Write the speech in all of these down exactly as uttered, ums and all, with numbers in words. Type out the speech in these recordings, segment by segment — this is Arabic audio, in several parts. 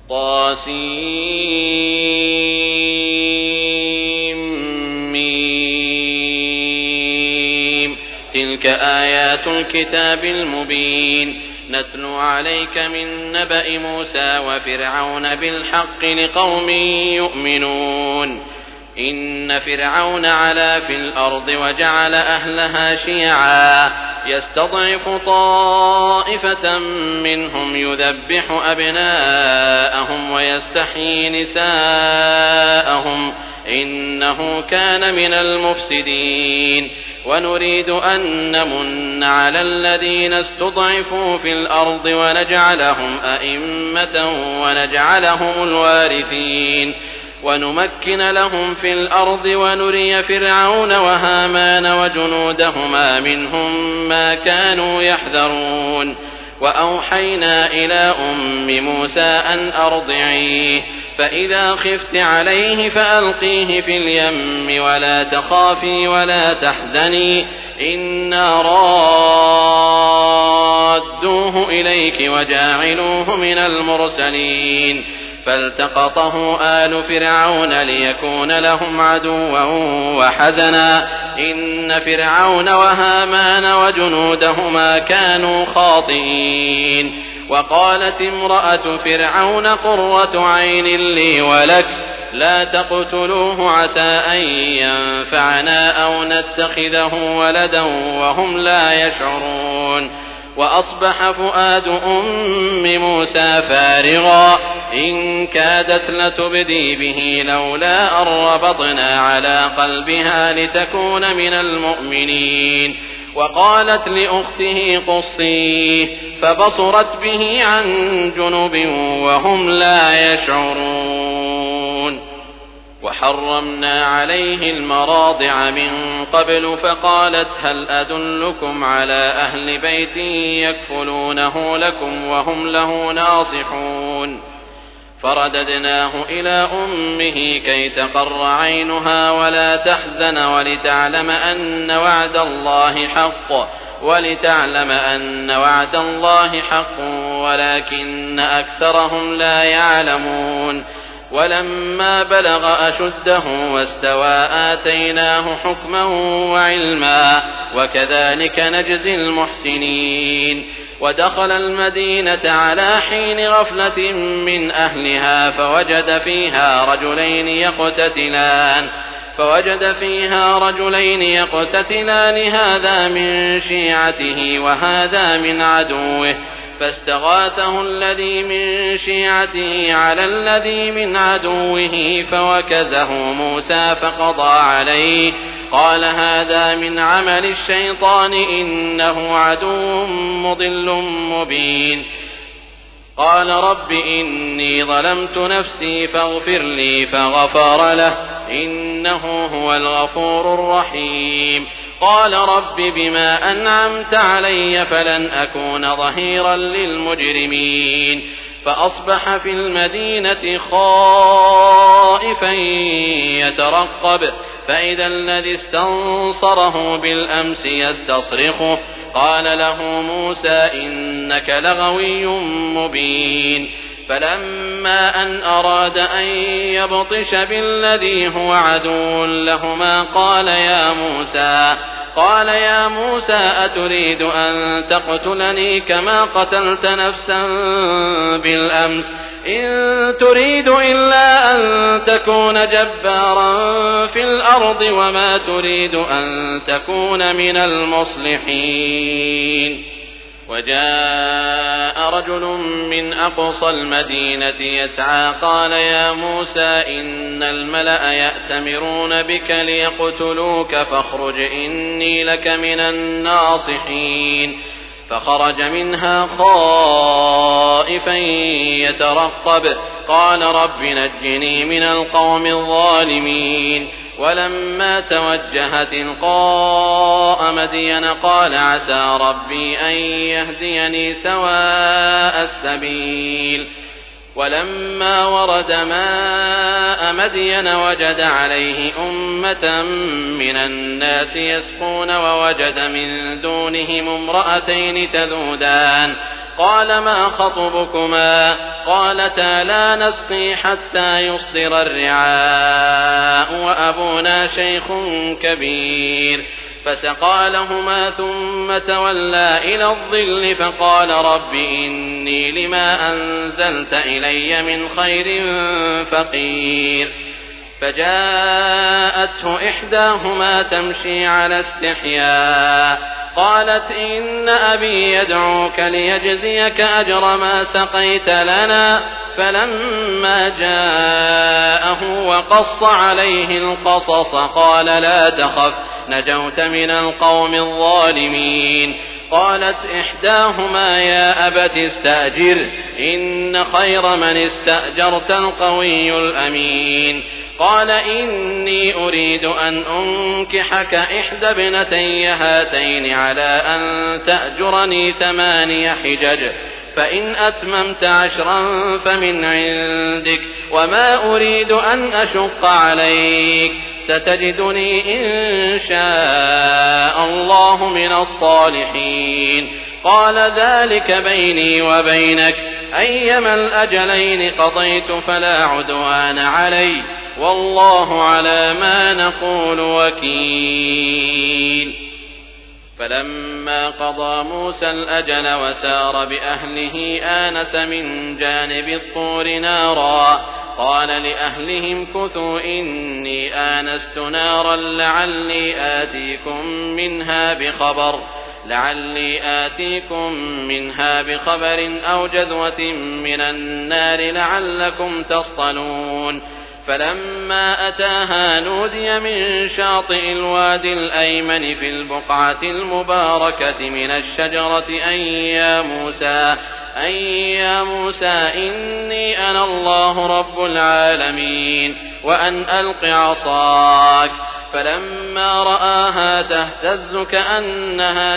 طاسيم تلك آيات الكتاب المبين نتلو عليك من نبأ موسى وفرعون بالحق لقوم يؤمنون إن فرعون علا في الأرض وجعل أهلها شيعا يستضعف طائفة منهم يذبح أبناءهم ويستحيي نساءهم إنه كان من المفسدين ونريد أن نمن على الذين استضعفوا في الأرض ونجعلهم أئمة ونجعلهم الوارثين ونمكن لهم في الأرض ونري فرعون وهامان وجنودهما منهم ما كانوا يحذرون وأوحينا إلى أم موسى أن أرضعيه فإذا خفت عليه فألقيه في اليم ولا تخافي ولا تحزني إنا رادوه إليك وجاعلوه من المرسلين فالتقطه آل فرعون ليكون لهم عدوا وحزنا إن فرعون وهامان وجنودهما كانوا خاطئين وقالت امرأة فرعون قرة عين لي ولك لا تقتلوه عسى أن ينفعنا أو نتخذه ولدا وهم لا يشعرون وأصبح فؤاد أم موسى فارغا إن كادت لتبدي به لولا أن ربطنا على قلبها لتكون من المؤمنين وقالت لأخته قصيه فبصرت به عن جنب وهم لا يشعرون وحرمنا عليه المراضع من قبل فقالت هل أدلكم على أهل بيت يكفلونه لكم وهم له ناصحون فرددناه إلى أمه كي تقر عينها ولا تحزن ولتعلم أن وعد الله حق ولتعلم أن وعد الله حق ولكن أكثرهم لا يعلمون ولما بلغ أشده واستوى آتيناه حكما وعلما وكذلك نجزي المحسنين ودخل المدينة على حين غفلة من أهلها فوجد فيها رجلين يقتتلان فوجد فيها رجلين يقتتلان هذا من شيعته وهذا من عدوه فاستغاثه الذي من شيعته على الذي من عدوه فوكزه موسى فقضى عليه قال هذا من عمل الشيطان إنه عدو مضل مبين قال رب إني ظلمت نفسي فاغفر لي فغفر له إنه هو الغفور الرحيم قال رب بما أنعمت علي فلن أكون ظهيرا للمجرمين فأصبح في المدينة خائفا يترقب فإذا الذي استنصره بالأمس يستصرخه قال له موسى إنك لغوي مبين فلما أن أراد أن يبطش بالذي هو عدو لهما قال يا موسى قال يا موسى أتريد أن تقتلني كما قتلت نفسا بالأمس إن تريد إلا أن تكون جبارا في الأرض وما تريد أن تكون من المصلحين وجاء رجل من أقصى المدينة يسعى قال يا موسى إن الملأ يأتمرون بك ليقتلوك فاخرج إني لك من الناصحين فخرج منها خائفا يترقب قال رب نجني من القوم الظالمين ولما توجه تلقاء مدين قال عسى ربي أن يهديني سواء السبيل ولما ورد ماء مدين وجد عليه أمة من الناس يسقون ووجد من دونهم امرأتين تذودان قال ما خطبكما قالتا لا نسقي حتى يصدر الرعاء وأبونا شيخ كبير فسقى لهما ثم تولى إلى الظل فقال رب إني لما أنزلت إلي من خير فقير فجاءته إحداهما تمشي على استحياء قالت إن أبي يدعوك ليجزيك أجر ما سقيت لنا فلما جاءه وقص عليه القصص قال لا تخف نجوت من القوم الظالمين قالت إحداهما يا أبت استأجر إن خير من استأجرت القوي الأمين قال إني أريد أن أنكحك إحدى ابنتي هاتين على أن تأجرني ثماني حجج فإن أتممت عشرا فمن عندك وما أريد أن أشق عليك ستجدني إن شاء الله من الصالحين قال ذلك بيني وبينك أيما الأجلين قضيت فلا عدوان علي والله على ما نقول وكيل فلما قضى موسى الأجل وسار بأهله آنس من جانب الطور نارا قال لأهلهم كثوا إني آنست نارا لعلي آتيكم منها بخبر لعلي آتيكم منها بخبر أو جذوة من النار لعلكم تصطلون فلما أتاها نودي من شاطئ الوادي الأيمن في البقعة المباركة من الشجرة أن يا موسى أن يا موسى إني أنا الله رب العالمين وأن ألق عصاك فلما رآها تهتز كأنها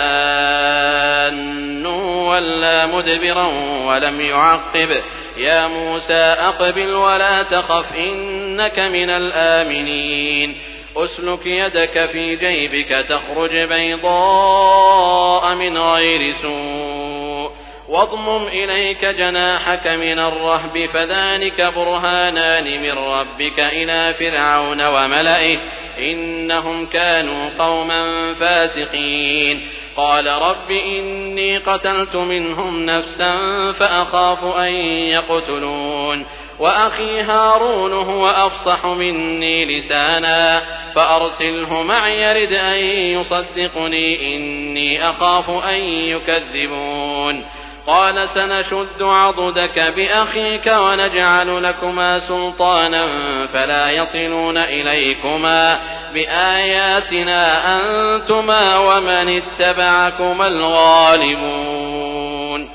جان ولا مدبرا ولم يعقب يا موسى أقبل ولا تخف إنك من الآمنين أسلك يدك في جيبك تخرج بيضاء من غير سوء واضمم إليك جناحك من الرهب فذلك برهانان من ربك إلى فرعون وملئه إنهم كانوا قوما فاسقين قال رب إني قتلت منهم نفسا فأخاف أن يقتلون وأخي هارون هو أفصح مني لسانا فأرسله معي يرد أن يصدقني إني أخاف أن يكذبون قال سنشد عضدك بأخيك ونجعل لكما سلطانا فلا يصلون إليكما بآياتنا أنتما ومن اتبعكما الغالبون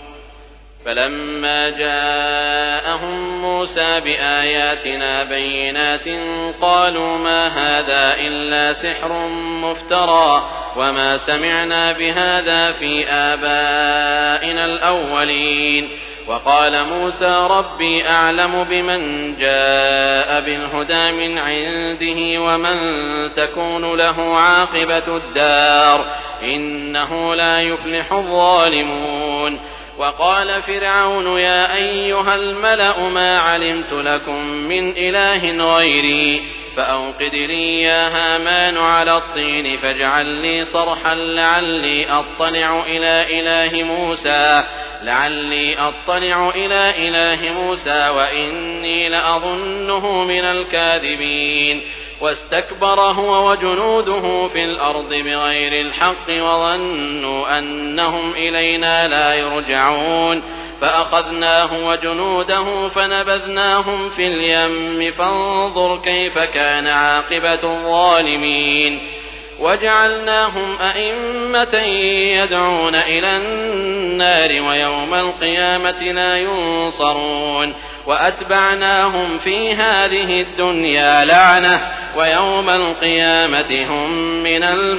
فلما جاءهم موسى بآياتنا بينات قالوا ما هذا إلا سحر مفترى وما سمعنا بهذا في آبائنا الأولين وقال موسى ربي أعلم بمن جاء بالهدى من عنده ومن تكون له عاقبة الدار إنه لا يفلح الظالمون وقال فرعون يا أيها الملأ ما علمت لكم من إله غيري فأوقد لي يا هامان على الطين فاجعل لي صرحا لعلي أطلع إلى إله موسى لعلي أطلع إلى إله موسى وإني لأظنه من الكاذبين واستكبر هو وجنوده في الأرض بغير الحق وظنوا أنهم إلينا لا يرجعون فأخذناه وجنوده فنبذناهم في اليم فانظر كيف كان عاقبة الظالمين وجعلناهم أئمة يدعون إلى النار ويوم القيامة لا ينصرون وأتبعناهم في هذه الدنيا لعنة ويوم القيامة هم من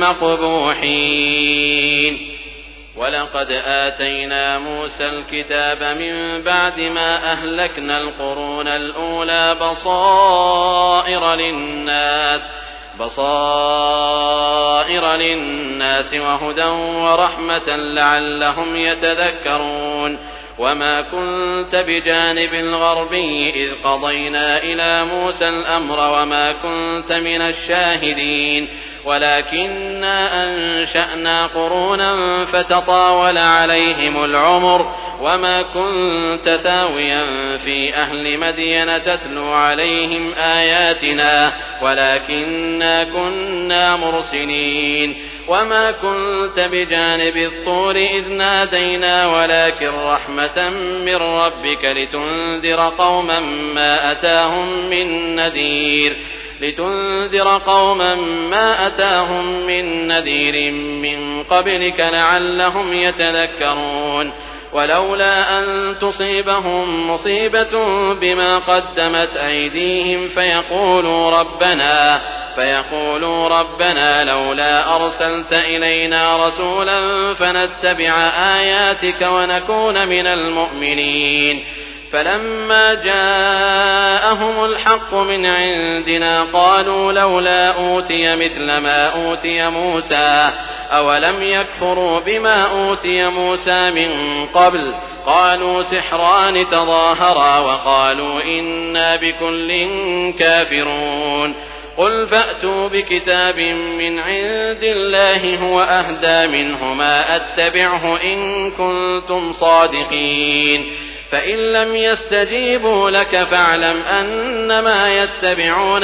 المقبوحين ولقد آتينا موسى الكتاب من بعد ما أهلكنا القرون الأولى بصائر للناس بصائر للناس وهدى ورحمة لعلهم يتذكرون وما كنت بجانب الغربي إذ قضينا إلى موسى الأمر وما كنت من الشاهدين ولكننا أنشأنا قرونا فتطاول عليهم العمر وما كنت ثاويا في أهل مدين تتلو عليهم آياتنا ولكننا كنا مرسلين وما كنت بجانب الطور إذ نادينا ولكن رحمة من ربك لتنذر قوما ما أتاهم من نذير لتنذر قوما ما أتاهم من نذير من قبلك لعلهم يتذكرون ولولا أن تصيبهم مصيبة بما قدمت أيديهم فيقولوا ربنا فيقولوا ربنا لولا أرسلت إلينا رسولا فنتبع آياتك ونكون من المؤمنين فلما جاءهم الحق من عندنا قالوا لولا أوتي مثل ما أوتي موسى أولم يكفروا بما أوتي موسى من قبل قالوا سحران تظاهرا وقالوا إنا بكل كافرون قل فأتوا بكتاب من عند الله هو أهدى منهما أتبعه إن كنتم صادقين فإن لم يستجيبوا لك فاعلم أنما يتبعون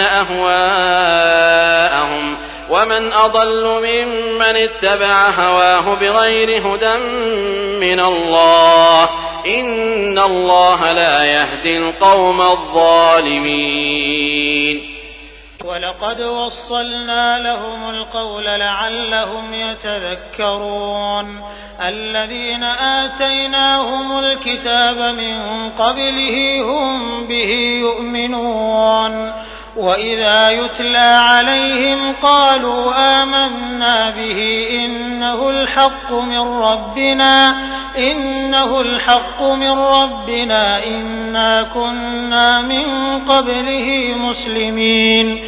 أهواءهم ومن أضل ممن اتبع هواه بغير هدى من الله إن الله لا يهدي القوم الظالمين ولقد وصلنا لهم القول لعلهم يتذكرون الذين آتيناهم الكتاب من قبله هم به يؤمنون وإذا يتلى عليهم قالوا آمنا به إنه الحق من ربنا إنه الحق من ربنا إنا كنا من قبله مسلمين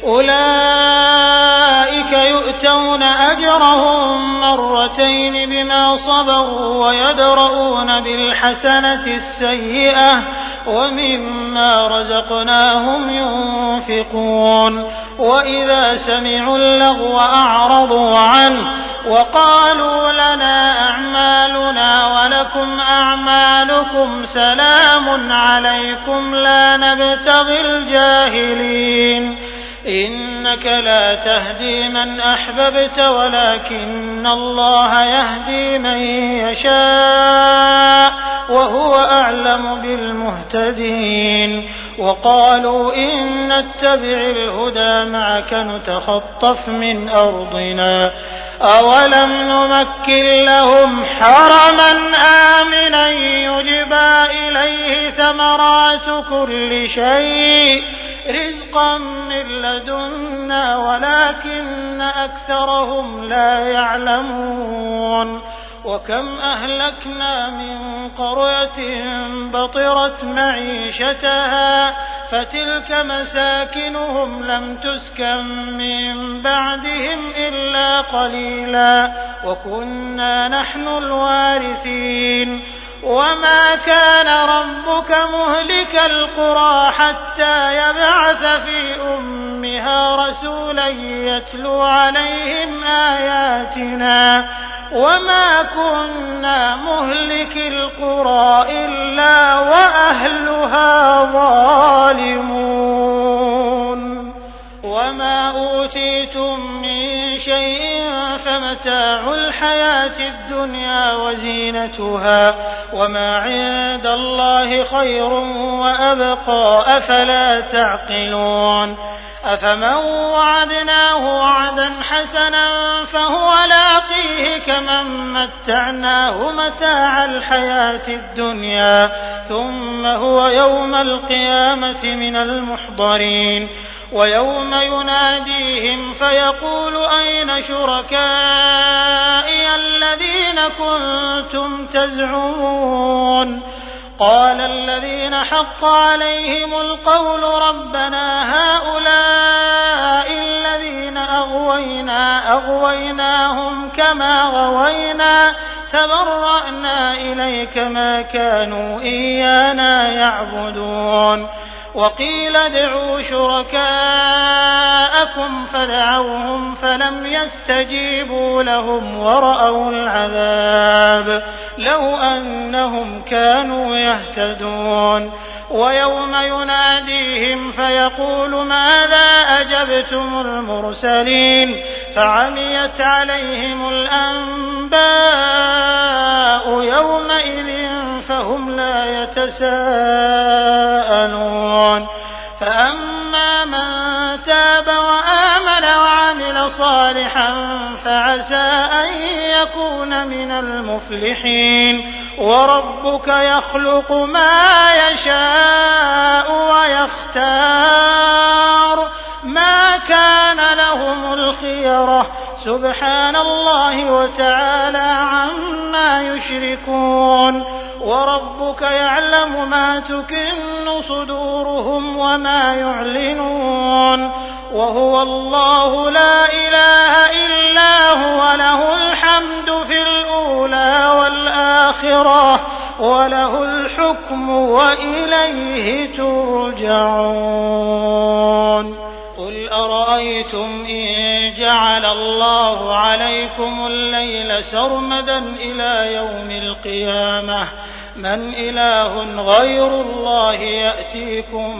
أولئك يؤتون أجرهم مرتين بما صبروا ويدرؤون بالحسنة السيئة ومما رزقناهم ينفقون وإذا سمعوا اللغو أعرضوا عنه وقالوا لنا أعمالنا ولكم أعمالكم سلام عليكم لا نبتغي الجاهلين إنك لا تهدي من أحببت ولكن الله يهدي من يشاء وهو أعلم بالمهتدين وقالوا إن نتبع الهدى معك نتخطف من أرضنا أولم نمكن لهم حرما آمنا يجبى إليه ثمرات كل شيء رزقا من لدنا ولكن أكثرهم لا يعلمون وكم أهلكنا من قرية بطرت معيشتها فتلك مساكنهم لم تسكن من بعدهم إلا قليلا وكنا نحن الوارثين وما كان ربك مهلك القرى حتى يبعث في أمها رسولا يتلو عليهم آياتنا وما كنا مهلك القرى إلا وأهلها ظالمون وما أوتيتم من شيء فمتاع الحياة الدنيا وزينتها وما عند الله خير وأبقى أفلا تعقلون أفمن وعدناه وعدا حسنا فهو لاقيه كمن متعناه متاع الحياة الدنيا ثم هو يوم القيامة من المحضرين ويوم يناديهم فيقول أين شركائي الذين كنتم تزعمون قال الذين حق عليهم القول ربنا هؤلاء الذين أغوينا أغويناهم كما غوينا تبرأنا إليك ما كانوا إيانا يعبدون وقيل ادعوا شركاءكم فدعوهم فلم يستجيبوا لهم ورأوا العذاب لو أنهم كانوا يهتدون ويوم يناديهم فيقول ماذا أجبتم المرسلين فعميت عليهم الأنباء يومئذ فهم لا يتساءلون فأما من تاب وآمن وعمل صالحا فعسى أن يكون من المفلحين وربك يخلق ما يشاء ويختار ما كان لهم الخيرة سبحان الله وتعالى عما يشركون وربك يعلم ما تكن صدورهم وما يعلنون وهو الله لا إله إلا هو له الحمد في الأولى والآخرة وله الحكم وإليه ترجعون قل أرأيتم إن جعل الله عليكم الليل سرمدا إلى يوم القيامة من إله غير الله يأتيكم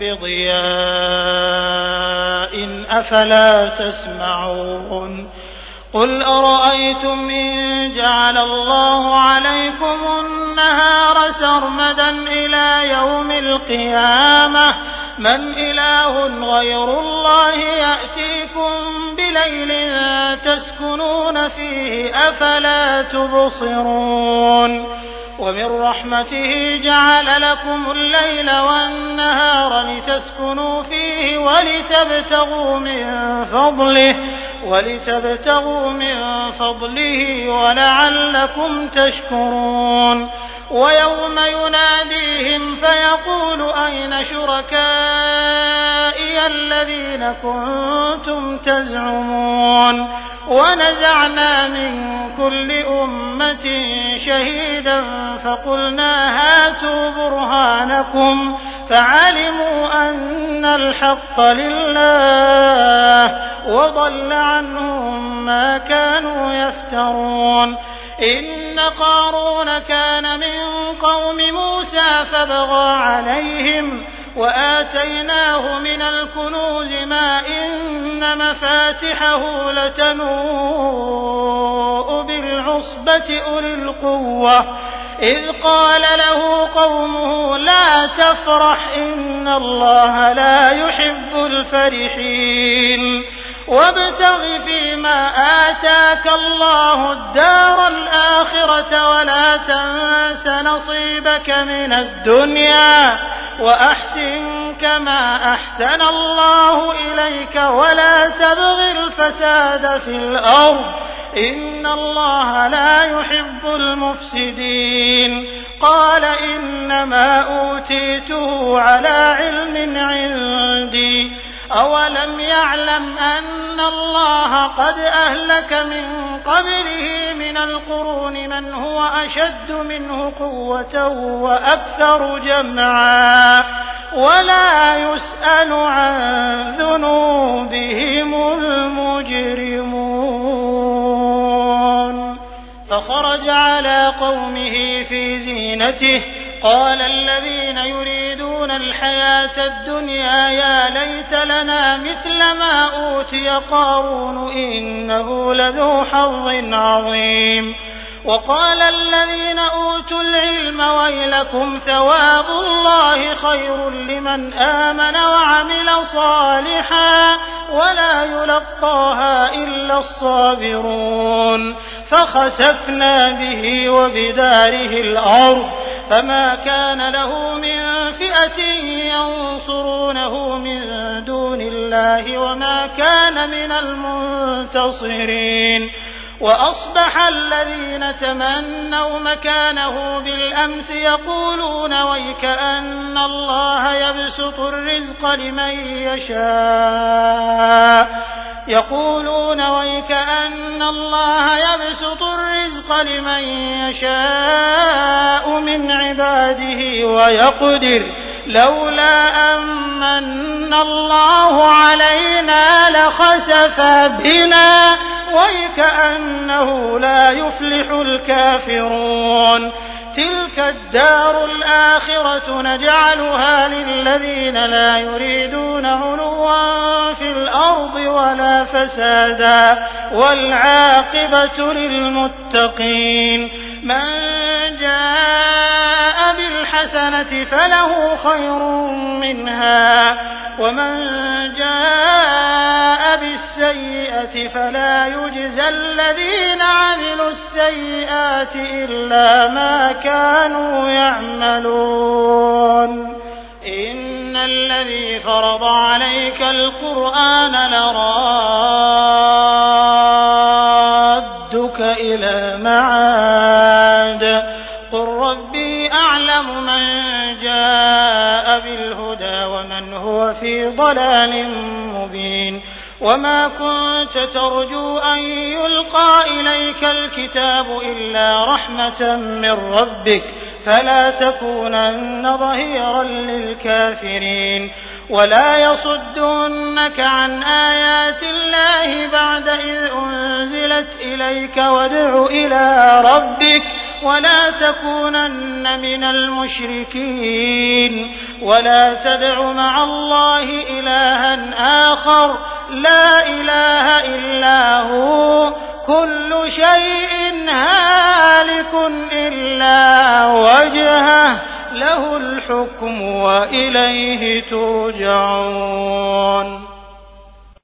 بضياء أفلا تسمعون قل أرأيتم إن جعل الله عليكم النهار سرمدا إلى يوم القيامة من إله غير الله يأتيكم بليل تسكنون فيه أفلا تبصرون ومن رحمته جعل لكم الليل والنهار لتسكنوا فيه ولتبتغوا من فضله ولتبتغوا من فضله ولعلكم تشكرون ويوم يناديهم فيقول أين شركائي الذين كنتم تزعمون ونزعنا من كل أمة شهيدا فقلنا هاتوا برهانكم فعلموا أن الحق لله وضل عنهم ما كانوا يفترون إن قارون كان من قوم موسى فبغى عليهم وآتيناه من الكنوز ما إن مفاتحه لتنوء بالعصبة أولي القوة إذ قال له قومه لا تفرح إن الله لا يحب الفرحين وابتغ فيما آتاك الله الدار الآخرة ولا تنس نصيبك من الدنيا وأحسن كما أحسن الله إليك ولا تبغ الفساد في الأرض إن الله لا يحب المفسدين قال إنما أوتيته على علم عندي أولم يعلم أن الله قد أهلك من قبله من القرون من هو أشد منه قوة وأكثر جمعا ولا يسأل عن ذنوبهم المجرمون فخرج على قومه في زينته قال الذين يريدون الحياة الدنيا يا ليت لنا مثل ما أوتي قارون إنه لذو حظ عظيم وقال الذين أوتوا العلم ويلكم ثواب الله خير لمن آمن وعمل صالحا ولا يلقاها إلا الصابرون فخسفنا به وبداره الأرض فما كان له من فئة ينصرونه من دون الله وما كان من المنتصرين وأصبح الذين تمنوا مكانه بالأمس يقولون ويكأن الله يبسط الرزق لمن يشاء يقولون ويكأن الله يبسط الرزق لمن يشاء من عباده ويقدر لولا أمن الله علينا لخسف بنا ويكأنه لا يفلح الكافرون تلك الدار الآخرة نجعلها للذين لا يريدون علوا في الأرض ولا فسادا والعاقبة للمتقين من جاء بالحسنة فله خير منها ومن جاء بالسيئة فلا يجزى الذين عملوا السيئات إلا ما كانوا يعملون إن الذي فرض عليك القرآن لرادك إلى معاد قل ربي أعلم من جاء بالهدى ومن هو في ضلال مبين وما كنت ترجو أن يلقى إليك الكتاب إلا رحمة من ربك فلا تكونن ظهيرا للكافرين ولا يصدنك عن آيات الله بعد إذ أنزلت إليك وادع إلى ربك ولا تكونن من المشركين ولا تدع مع الله إلها آخر لا إله إلا هو كل شيء هالك إلا وجهه له الحكم وإليه ترجعون